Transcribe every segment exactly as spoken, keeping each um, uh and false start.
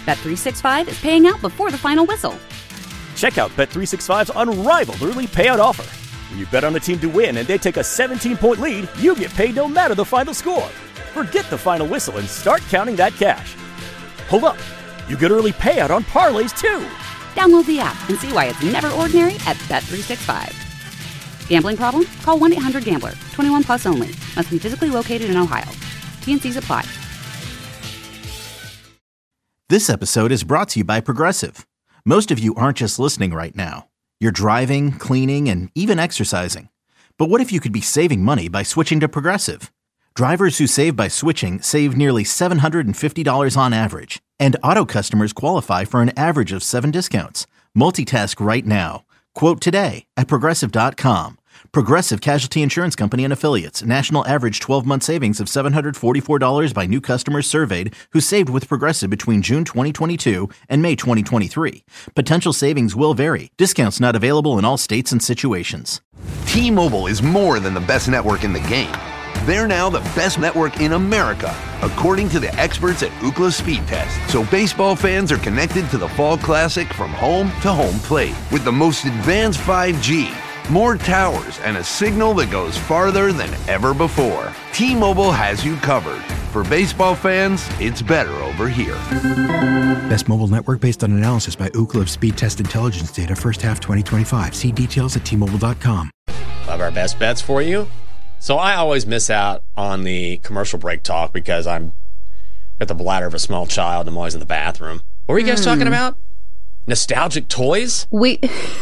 Bet three sixty-five is paying out before the final whistle. Check out Bet three sixty-five's unrivaled early payout offer. When you bet on a team to win and they take a seventeen-point lead, you get paid no matter the final score. Forget the final whistle and start counting that cash. Hold up. You get early payout on parlays, too. Download the app and see why it's never ordinary at Bet three sixty-five. Gambling problem? Call one eight hundred gambler. twenty-one plus only. Must be physically located in Ohio. T and C's apply. This episode is brought to you by Progressive. Most of you aren't just listening right now. You're driving, cleaning, and even exercising. But what if you could be saving money by switching to Progressive? Drivers who save by switching save nearly seven hundred fifty dollars on average. And auto customers qualify for an average of seven discounts. Multitask right now. Quote today at Progressive dot com. Progressive Casualty Insurance Company and Affiliates. National average twelve-month savings of seven hundred forty-four dollars by new customers surveyed who saved with Progressive between June twenty twenty-two and May twenty twenty-three. Potential savings will vary. Discounts not available in all states and situations. T-Mobile is more than the best network in the game. They're now the best network in America, according to the experts at Ookla Speed Test. So baseball fans are connected to the Fall Classic from home to home plate with the most advanced five G, more towers, and a signal that goes farther than ever before. T-Mobile has you covered. For baseball fans, it's better over here. Best mobile network based on analysis by Ookla of Speed Test Intelligence data first half twenty twenty-five. See details at T Mobile dot com. Love our best bets for you. So I always miss out on the commercial break talk because I'm got the bladder of a small child and I'm always in the bathroom. What were you guys mm. talking about? Nostalgic toys? We...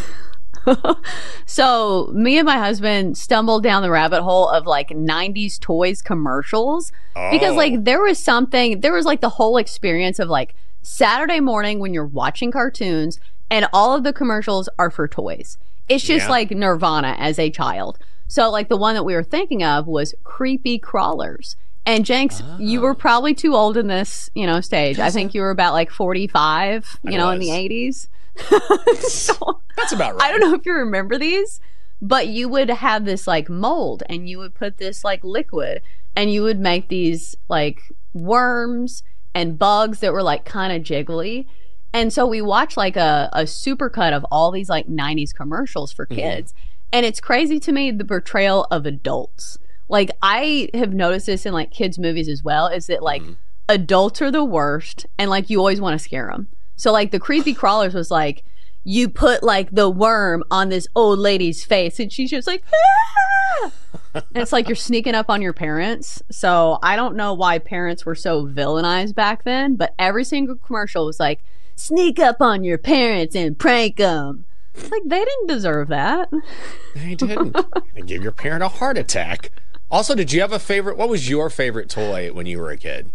So me and my husband stumbled down the rabbit hole of like nineties toys commercials oh. because like there was something, there was like the whole experience of like Saturday morning when you're watching cartoons and all of the commercials are for toys. It's just yeah. like Nirvana as a child. So, like, the one that we were thinking of was Creepy Crawlers. And, Jenks, oh. you were probably too old in this, you know, stage. I think you were about, like, forty-five, you I know, was. in the eighties. So, that's about right. I don't know if you remember these, but you would have this, like, mold, and you would put this, like, liquid, and you would make these, like, worms and bugs that were, like, kind of jiggly. And so we watched, like, a, a supercut of all these, like, nineties commercials for kids. Mm-hmm. And it's crazy to me, the portrayal of adults. Like, I have noticed this in, like, kids' movies as well, is that, like, mm. adults are the worst, and, like, you always want to scare them. So, like, the Creepy Crawlers was, like, you put, like, the worm on this old lady's face, and she's just like, ah! And it's like you're sneaking up on your parents. So, I don't know why parents were so villainized back then, but every single commercial was like, sneak up on your parents and prank them. Like, they didn't deserve that. They didn't. And give your parent a heart attack. Also, did you have a favorite? What was your favorite toy when you were a kid?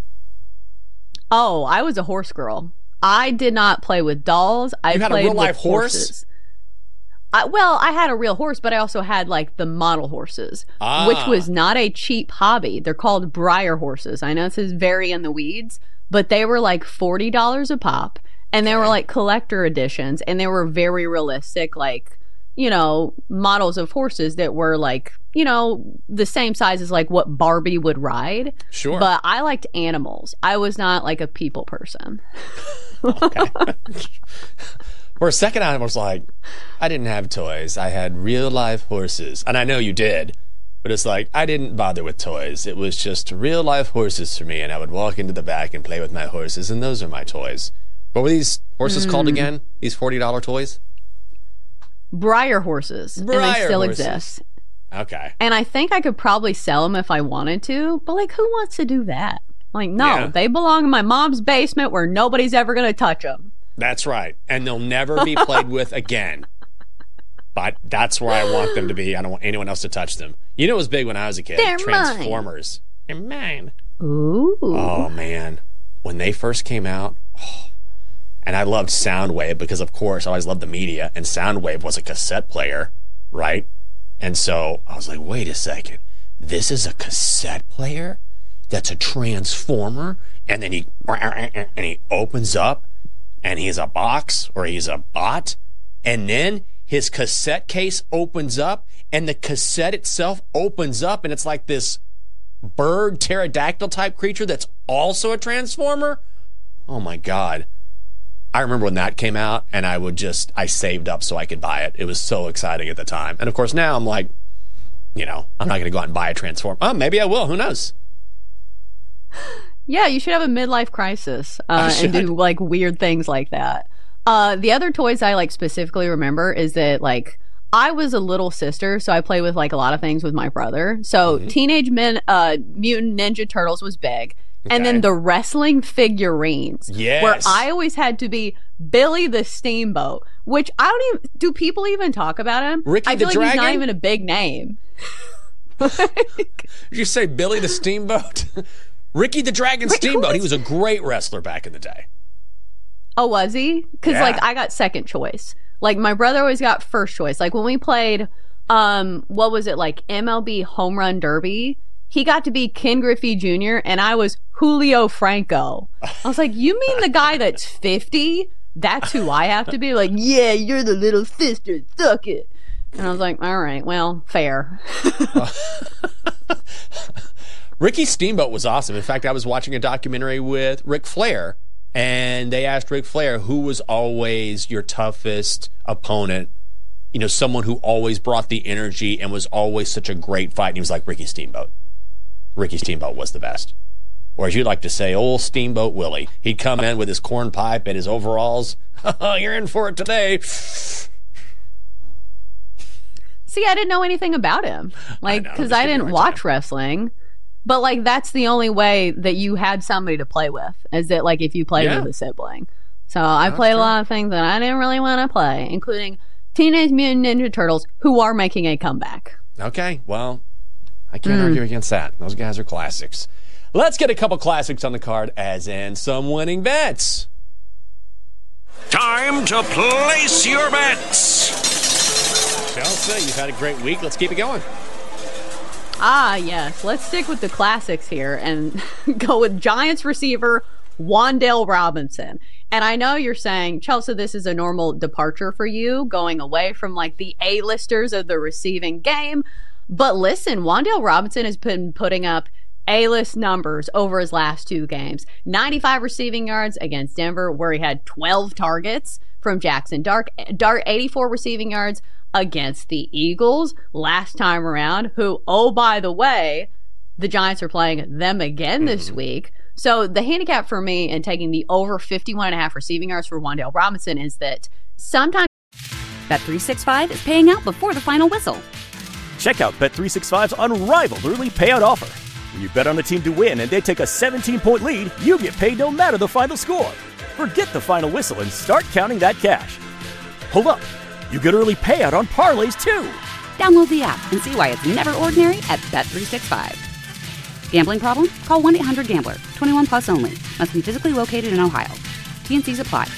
Oh, I was a horse girl. I did not play with dolls. I you had played a real life with horse? Horses. I, well, I had a real horse, but I also had, like, the model horses, ah. which was not a cheap hobby. They're called Breyer horses. I know this is very in the weeds, but they were, like, forty dollars a pop. And they were like collector editions, and they were very realistic, like, you know, models of horses that were like, you know, the same size as like what Barbie would ride. Sure. But I liked animals. I was not like a people person. Okay. For a second, I was like, I didn't have toys. I had real life horses. And I know you did. But it's like, I didn't bother with toys. It was just real life horses for me. And I would walk into the back and play with my horses. And those are my toys. What were these horses mm. called again? These forty dollars toys? Breyer horses. Breyer and they still horses. exist. Okay. And I think I could probably sell them if I wanted to. But, like, who wants to do that? Like, no, yeah. they belong in my mom's basement where nobody's ever going to touch them. That's right. And they'll never be played with again. But that's where I want them to be. I don't want anyone else to touch them. You know what was big when I was a kid? They're Transformers. Mine. They're mine. Ooh. Oh, man. When they first came out... Oh, and I loved Soundwave because, of course, I always loved the media. And Soundwave was a cassette player, right? And so I was like, wait a second. This is a cassette player that's a transformer? And then he and he opens up, and he's a box or he's a bot. And then his cassette case opens up, and the cassette itself opens up, and it's like this bird pterodactyl-type creature that's also a transformer. Oh my God. I remember when that came out, and I would just, I saved up so I could buy it. It was so exciting at the time. And of course now I'm like, you know, I'm not going to go out and buy a Transform. Oh, maybe I will. Who knows? Yeah, you should have a midlife crisis uh, and do like weird things like that. Uh, the other toys I like specifically remember is that like I was a little sister, so I played with like a lot of things with my brother. So mm-hmm. Teenage Men, uh, Mutant Ninja Turtles was big. Okay. And then the wrestling figurines, yes. where I always had to be Billy the Steamboat, which I don't even, do people even talk about him? Ricky I feel the like Dragon? He's not even a big name. Did you say Billy the Steamboat? Ricky the Dragon Steamboat. He was a great wrestler back in the day. Oh, was he? Because yeah. like I got second choice. Like my brother always got first choice. Like when we played, um, what was it, like M L B Home Run Derby? He got to be Ken Griffey Junior and I was Julio Franco. I was like, you mean the guy that's fifty? That's who I have to be? Like, yeah, you're the little sister. Suck it. And I was like, all right, well, fair. Ricky Steamboat was awesome. In fact, I was watching a documentary with Ric Flair, and they asked Ric Flair who was always your toughest opponent, you know, someone who always brought the energy and was always such a great fight. And he was like, Ricky Steamboat. Ricky Steamboat was the best. Or as you'd like to say, old Steamboat Willie. He'd come in with his corn pipe and his overalls. You're in for it today. See, I didn't know anything about him. Like, because I, I didn't watch time. wrestling. But, like, that's the only way that you had somebody to play with, is that, like, if you played yeah. with a sibling. So I played true. a lot of things that I didn't really want to play, including Teenage Mutant Ninja Turtles, who are making a comeback. Okay, well, I can't mm. argue against that. Those guys are classics. Let's get a couple classics on the card, as in some winning bets. Time to place your bets. Chelsea, you've had a great week. Let's keep it going. Ah, yes. Let's stick with the classics here and go with Giants receiver Wan'Dale Robinson. And I know you're saying, Chelsea, this is a normal departure for you, going away from like the A-listers of the receiving game. But listen, Wan'Dale Robinson has been putting up A-list numbers over his last two games. ninety-five receiving yards against Denver, where he had twelve targets from Jackson Dart. Dart, eighty-four receiving yards against the Eagles last time around, who, oh, by the way, the Giants are playing them again this mm-hmm. week. So the handicap for me in taking the over fifty-one and a half receiving yards for Wan'Dale Robinson is that sometimes Bet three sixty-five is paying out before the final whistle. Check out Bet three sixty-five's unrivaled early payout offer. When you bet on a team to win and they take a seventeen-point lead, you get paid no matter the final score. Forget the final whistle and start counting that cash. Hold up. You get early payout on parlays, too. Download the app and see why it's never ordinary at Bet three sixty-five. Gambling problem? Call one eight hundred gambler. twenty-one plus only. Must be physically located in Ohio. T N Cs apply.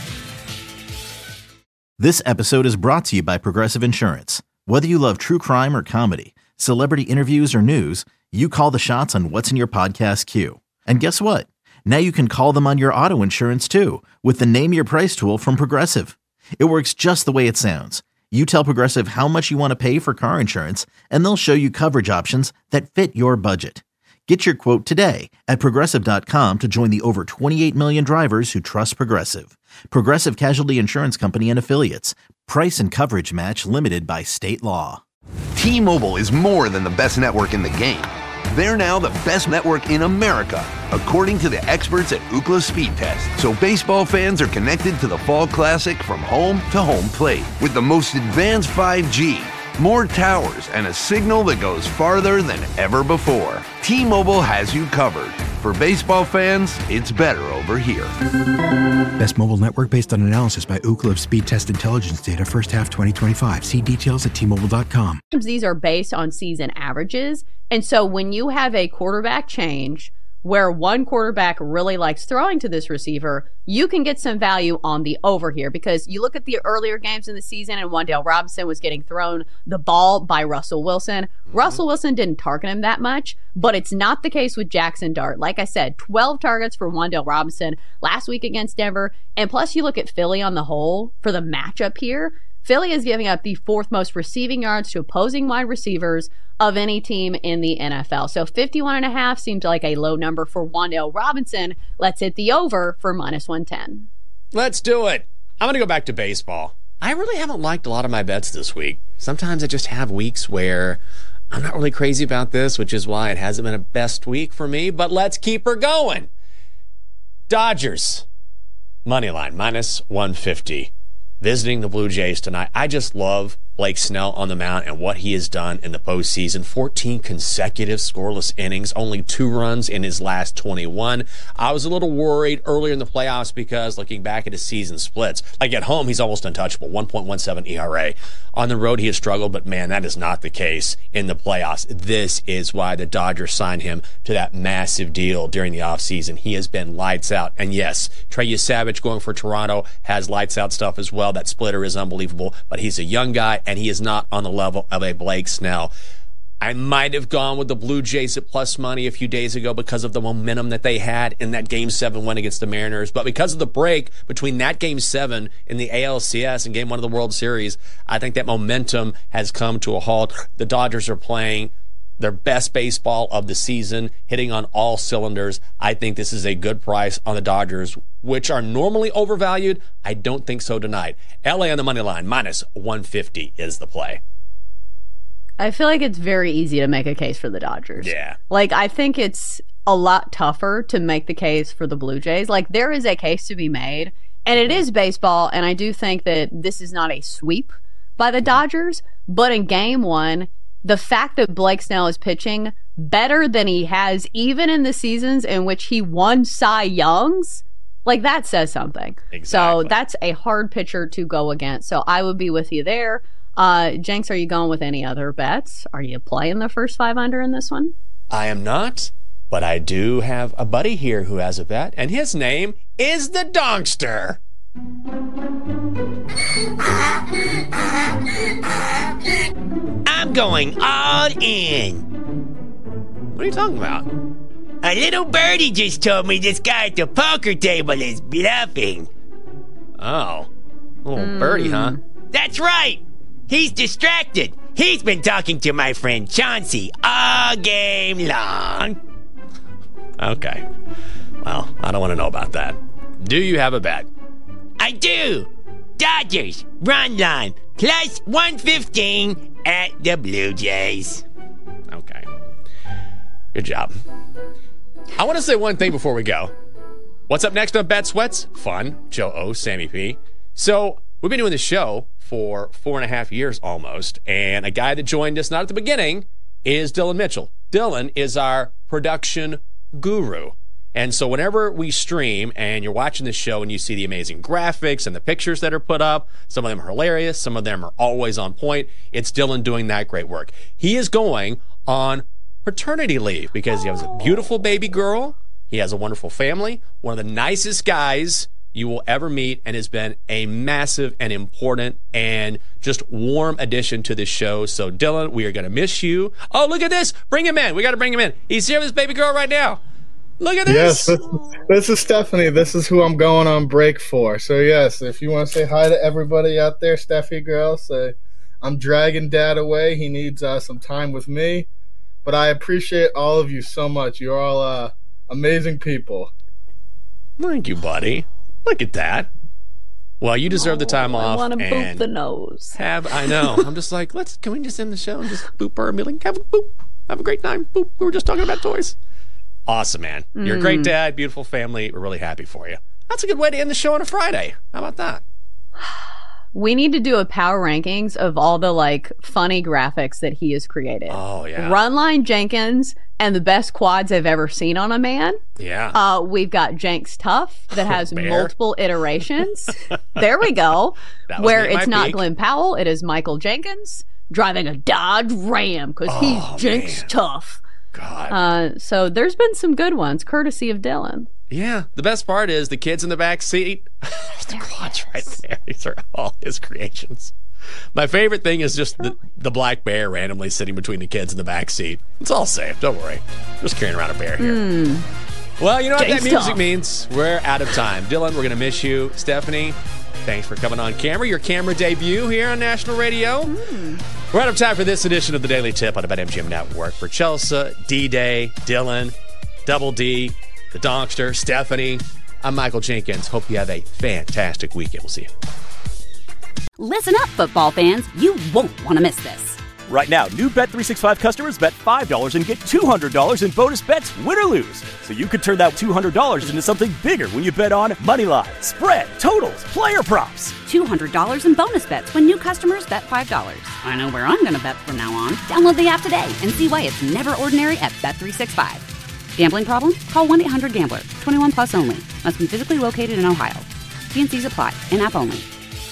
This episode is brought to you by Progressive Insurance. Whether you love true crime or comedy, celebrity interviews or news, you call the shots on what's in your podcast queue. And guess what? Now you can call them on your auto insurance, too, with the Name Your Price tool from Progressive. It works just the way it sounds. You tell Progressive how much you want to pay for car insurance, and they'll show you coverage options that fit your budget. Get your quote today at Progressive dot com to join the over twenty-eight million drivers who trust Progressive. Progressive Casualty Insurance Company and Affiliates. Price and coverage match limited by state law. T-Mobile is more than the best network in the game. They're now the best network in America, according to the experts at Ookla Speed Test. So baseball fans are connected to the Fall Classic from home to home plate with the most advanced five G, more towers, and a signal that goes farther than ever before. T-Mobile has you covered. For baseball fans, it's better over here. Best mobile network based on analysis by Ookla Speed Test Intelligence data first half twenty twenty-five. See details at T Mobile dot com. These are based on season averages. And so when you have a quarterback change where one quarterback really likes throwing to this receiver, you can get some value on the over here, because you look at the earlier games in the season and Wan'Dale Robinson was getting thrown the ball by Russell Wilson. Mm-hmm. Russell Wilson didn't target him that much, but it's not the case with Jackson Dart. Like I said, twelve targets for Wan'Dale Robinson last week against Denver. And plus you look at Philly on the whole for the matchup here. Philly is giving up the fourth most receiving yards to opposing wide receivers of any team in the N F L. So fifty-one and a half seems like a low number for Wan'Dale Robinson. Let's hit the over for minus one ten. Let's do it. I'm going to go back to baseball. I really haven't liked a lot of my bets this week. Sometimes I just have weeks where I'm not really crazy about this, which is why it hasn't been a best week for me, but let's keep her going. Dodgers, money line, minus one fifty. Visiting the Blue Jays tonight. I just love Blake Snell on the mound and what he has done in the postseason. fourteen consecutive scoreless innings, only two runs in his last twenty-one. I was a little worried earlier in the playoffs because looking back at his season splits, like at home, he's almost untouchable, one point one seven E R A. On the road, he has struggled, but man, that is not the case in the playoffs. This is why the Dodgers signed him to that massive deal during the offseason. He has been lights out. And yes, Trey Savage going for Toronto has lights out stuff as well. That splitter is unbelievable, but he's a young guy, and he is not on the level of a Blake Snell. I might have gone with the Blue Jays at plus money a few days ago because of the momentum that they had in that Game seven win against the Mariners. But because of the break between that Game seven in the A L C S and Game one of the World Series, I think that momentum has come to a halt. The Dodgers are playing their best baseball of the season, hitting on all cylinders. I think this is a good price on the Dodgers, which are normally overvalued. I don't think so tonight. L A on the money line, minus one fifty is the play. I feel like it's very easy to make a case for the Dodgers. Yeah. Like, I think it's a lot tougher to make the case for the Blue Jays. Like, there is a case to be made, and it is baseball, and I do think that this is not a sweep by the Dodgers, but in game one, the fact that Blake Snell is pitching better than he has even in the seasons in which he won Cy Youngs, like, that says something. Exactly. So that's a hard pitcher to go against. So I would be with you there. Uh, Jenks, are you going with any other bets? Are you playing the first five under in this one? I am not, but I do have a buddy here who has a bet, and his name is the Donkster. I'm going all in. What are you talking about? A little birdie just told me this guy at the poker table is bluffing. Oh, little mm. birdie, huh? That's right. He's distracted. He's been talking to my friend Chauncey all game long. Okay. Well, I don't want to know about that. Do you have a bet? I do. Dodgers, run line, plus one fifteen at the Blue Jays. Okay. Good job. I want to say one thing before we go. What's up next on Bet Sweats? Fun. Joe O, Sammy P. So, we've been doing this show for four and a half years almost, and a guy that joined us, not at the beginning, is Dylan Mitchell. Dylan is our production guru. And so whenever we stream and you're watching this show and you see the amazing graphics and the pictures that are put up, some of them are hilarious, some of them are always on point, it's Dylan doing that great work. He is going on paternity leave because he has a beautiful baby girl, he has a wonderful family, one of the nicest guys you will ever meet, and has been a massive and important and just warm addition to this show. So, Dylan, we are going to miss you. Oh, look at this. Bring him in. We got to bring him in. He's here with his baby girl right now. Look at this. Yes, this, this is Stephanie. This is who I'm going on break for. So, yes, if you want to say hi to everybody out there, Steffi girl, say I'm dragging Dad away. He needs uh, some time with me. But I appreciate all of you so much. You're all uh, amazing people. Thank you, buddy. Look at that. Well, you deserve oh, the time off. I want to boop the nose. Have I know. I'm just like, let's. Can we just end the show and just boop her and be like, have a boop, have a great time. Boop. We were just talking about toys. Awesome, man. Mm. You're a great dad. Beautiful family. We're really happy for you. That's a good way to end the show on a Friday. How about that? We need to do a power rankings of all the like funny graphics that he has created. Oh yeah. Runline Jenkins and the best quads I've ever seen on a man. Yeah. Uh, we've got Jenks Tough that has multiple iterations. There we go. Where it's not peak. Glenn Powell, it is Michael Jenkins driving a Dodge Ram because oh, he's Jenks man. Tough. God. Uh, so there's been some good ones, courtesy of Dylan. Yeah, the best part is the kids in the back seat. There's the quads right there. These are all his creations. My favorite thing is just the, the black bear randomly sitting between the kids in the back seat. It's all safe. Don't worry. Just carrying around a bear here. Mm. Well, you know what Jake's that music tough. means? We're out of time. Dylan, we're going to miss you. Stephanie, Thanks for coming on camera. Your camera debut here on National Radio. Mm. We're out of time for this edition of the Daily Tip on the BetMGM Network. For Chelsea, D-Day, Dylan, Double D, the Donkster, Stephanie, I'm Michael Jenkins. Hope you have a fantastic weekend. We'll see you. Listen up, football fans. You won't want to miss this. Right now, new Bet three sixty-five customers bet five dollars and get two hundred dollars in bonus bets, win or lose. So you could turn that two hundred dollars into something bigger when you bet on money line, spread, totals, player props. two hundred dollars in bonus bets when new customers bet five dollars. I know where I'm going to bet from now on. Download the app today and see why it's never ordinary at Bet three sixty-five. Gambling problem? Call one eight hundred gambler. twenty-one plus only. Must be physically located in Ohio. T and C's apply. In-app only.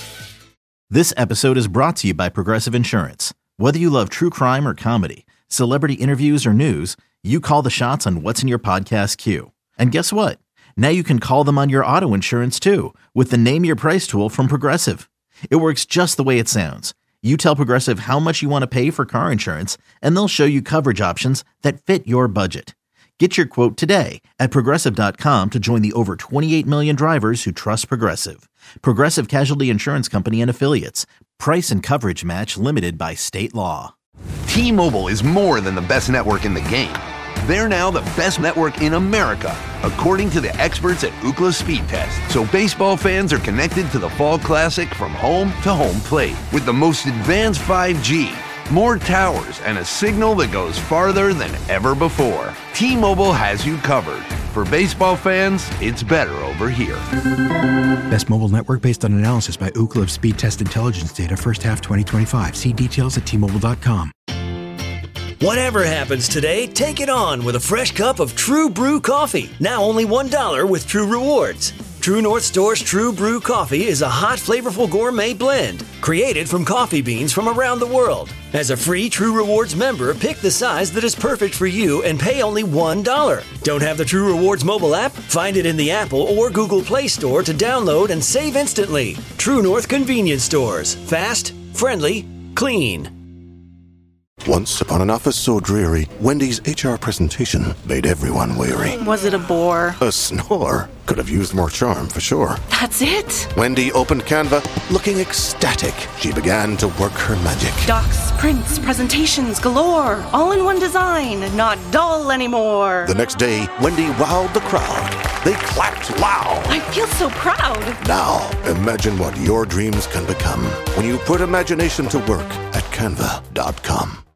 This episode is brought to you by Progressive Insurance. Whether you love true crime or comedy, celebrity interviews or news, you call the shots on what's in your podcast queue. And guess what? Now you can call them on your auto insurance too with the Name Your Price tool from Progressive. It works just the way it sounds. You tell Progressive how much you want to pay for car insurance, and they'll show you coverage options that fit your budget. Get your quote today at Progressive dot com to join the over twenty-eight million drivers who trust Progressive. Progressive Casualty Insurance Company and Affiliates. Price and coverage match limited by state law. T-Mobile is more than the best network in the game. They're now the best network in America, according to the experts at Ookla Speed Test. So baseball fans are connected to the Fall Classic from home to home plate with the most advanced five G, more towers, and a signal that goes farther than ever before. T-Mobile has you covered. For baseball fans, it's better over here. Best mobile network based on analysis by Ookla of Speed Test Intelligence data first half twenty twenty-five. See details at T Mobile dot com. Whatever happens today, take it on with a fresh cup of True Brew coffee. Now only one dollar with True Rewards. True North Store's True Brew coffee is a hot, flavorful gourmet blend created from coffee beans from around the world. As a free True Rewards member, pick the size that is perfect for you and pay only one dollar. Don't have the True Rewards mobile app? Find it in the Apple or Google Play Store to download and save instantly. True North Convenience Stores. Fast, friendly, clean. Once upon an office so dreary, Wendy's H R presentation made everyone weary. Was it a bore? A snore. Could have used more charm, for sure. That's it? Wendy opened Canva, looking ecstatic. She began to work her magic. Docs, prints, presentations galore. All in one design, not dull anymore. The next day, Wendy wowed the crowd. They clapped loud. I feel so proud. Now, imagine what your dreams can become when you put imagination to work at Canva dot com.